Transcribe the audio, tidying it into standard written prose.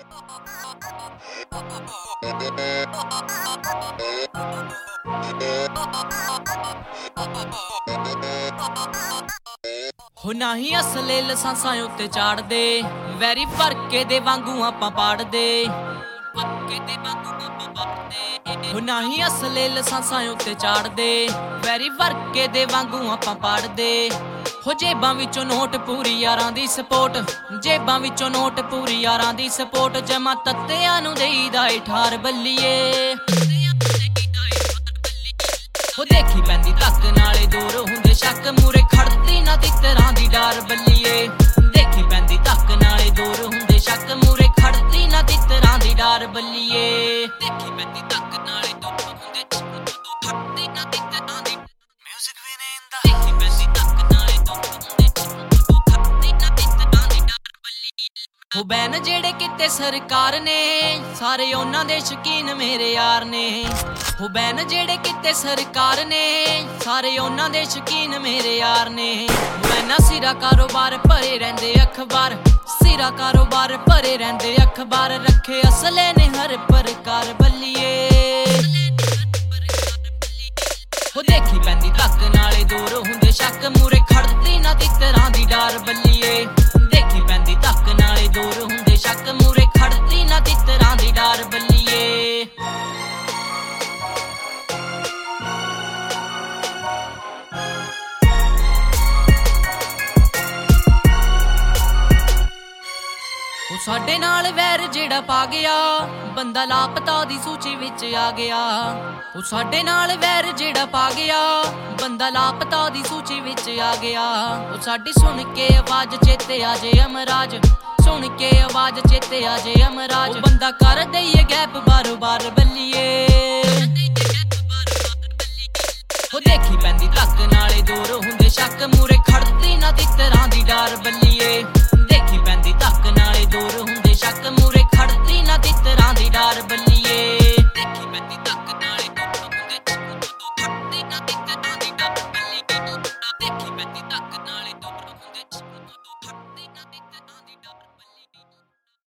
ਹੋ ਨਹੀਂ ਅਸਲੇ ਲਸਾਂਸਾਂ ਉੱਤੇ ਚਾੜਦੇ ਵੈਰੀ ਫਰਕੇ ਦੇ ਵਾਂਗੂ ਆਪਾਂ ਪਾੜਦੇ ਹੋ ਨਹੀਂ ਅਸਲੇ ਲਸਾਂਸਾਂ ਉੱਤੇ ਚਾੜਦੇ ਵੈਰੀ ਫਰਕੇ ਦੇ ਵਾਂਗੂ ਆਪਾਂ ਪਾੜਦੇ ਹੋ ਜੇਬਾਂ ਵਿੱਚੋਂ ਨੋਟ ਪੂਰੀ ਯਾਰਾਂ ਦੀ ਸਪੋਰਟ ਜੇਬਾਂ ਵਿੱਚੋਂ ਨੋਟ ਪੂਰੀ ਯਾਰਾਂ ਦੀ ਸਪੋਰਟ ਜਮਾ ਤੱਤਿਆਂ ਨੂੰ ਦੇਈਦਾ ਏ ਠਾਰ ਬੱਲੀਏ ਹੋ ਦੇਖੀ ਪੈਂਦੀ ਧੱਕ ਨਾਲੇ ਦੂਰ ਹੁੰਦੇ ਸ਼ੱਕ ਮੂਰੇ ਖੜਦੀ ਨਾ ਤਿੱਤਰਾਂ ਦੀ ਡਾਰ ਬੱਲੀਏ ਦੇਖੀ ਪੈਂਦੀ ਧੱਕ ਨਾਲੇ ਦੂਰ ਹੁੰਦੇ ਸ਼ੱਕ ਮੂਰੇ ਖੜਦੀ ਨਾ ਤਿੱਤਰਾਂ ਦੀ ਡਾਰ ਬੱਲੀਏ ਦੇਖੀ ਪੈਂਦੀ ਧੱਕ ਨਾਲੇ ਦੂਰ ਹੁੰਦੇ ਖੜਦੀ ਨਾ ਤਿੱਤਰਾਂ ਦੀ ਮਿਊਜ਼ਿਕ ਵੀ ਨੇ ਇੰਦਾ ਦੇਖੀ ਪੈਂਦੀ ਧੱਕ ਨਾਲੇ ਦੂਰ ਹੁੰਦੇ ਖੜਦੀ ਨਾ ਤਿੱਤਰਾਂ ਦੀ ਡਾਰ ਬੱਲੀਏ ਹੋ ਬੈਨ ਜਿਹੜੇ ਕਿਤੇ ਸਰਕਾਰ ਨੇ ਸਾਰੇ ਉਹਨਾਂ ਦੇ ਸ਼ਕੀਨ ਮੇਰੇ ਯਾਰ ਨੇ ਹੋ ਬੈਨ ਜਿਹੜੇ ਕਿਤੇ ਸਰਕਾਰ ਨੇ ਸਾਰੇ ਉਹਨਾਂ ਦੇ ਸ਼ਕੀਨ ਮੇਰੇ ਯਾਰ ਨੇ ਮੈਨਾਂ ਸਿਰਾ ਕਾਰੋਬਾਰ ਭਰੇ ਰਹਿੰਦੇ ਅਖਬਾਰ ਸਿਰਾ ਕਾਰੋਬਾਰ ਭਰੇ ਰਹਿੰਦੇ ਅਖਬਾਰ ਰੱਖੇ ਅਸਲੇ ਨੇ ਹਰ ਪ੍ਰਕਾਰ ਬੱਲੀਏ ਹੋ ਦੇਖੀ ਪੈਂਦੀ ਧੱਕ ਨਾਲੇ ਦੂਰ ਹੁੰਦੇ ਸ਼ੱਕ ਮੂਰੇ ਖੜਦੀ ਨਾ ਤਿੱਤਰਾਂ ਦੀ ਡਾਰ ਬੱਲੀਏ ਦੇਖੀ ਪੈਂਦੀ ਧੱਕ ਨਾਲੇ ਦੂਰ ਹੁੰਦੇ ਸ਼ੱਕ ਮੂਰੇ ਖੜਦੀ ਨਾ ਤਿੱਤਰਾਂ ਦੀ ਡਾਰ ਬੱਲੀਏ ਉਹ ਸਾਡੇ ਨਾਲ ਵੈਰ ਜਿਹੜਾ ਪਾ ਗਿਆ ਬੰਦਾ ਲਾਪਤਾ ਦੀ ਸੂਚੀ ਵਿੱਚ ਆ ਗਿਆ ਉਹ ਸਾਡੇ ਨਾਲ ਵੈਰ ਜਿਹੜਾ ਪਾ ਗਿਆ ਬੰਦਾ ਲਾਪਤਾ ਦੀ ਸੂਚੀ ਵਿੱਚ ਆ ਗਿਆ ਉਹ ਸਾਡੀ ਸੁਣ ਕੇ ਆਵਾਜ਼ ਚੇਤੇ ਆ ਜੇ ਅਮਰਾਜ ਸੁਣ ਕੇ ਆਵਾਜ਼ ਚੇਤੇ ਆ ਜੇ ਅਮਰਾਜ ਉਹ ਬੰਦਾ ਕਰ ਦਈਏ ਗੈਪ ਬਾਰੋ ਬਾਰ ਬੱਲੀਏ ਉਹ ਦੇਖੀ ਪੈਂਦੀ ਧੱਕ ਨਾਲੇ ਦੂਰ ਹੁੰਦੇ ਸ਼ੱਕ ਮੂਰੇ ਖੜਦੀ ਨਾ ਤਿੱਤਰਾਂ ਦੀ ਡਾਰ ਬੱਲੀਏ ਦੇਖੀ ਪੈਂਦੀ ਧੱਕ ਨਾਲੇ ਦੂਰ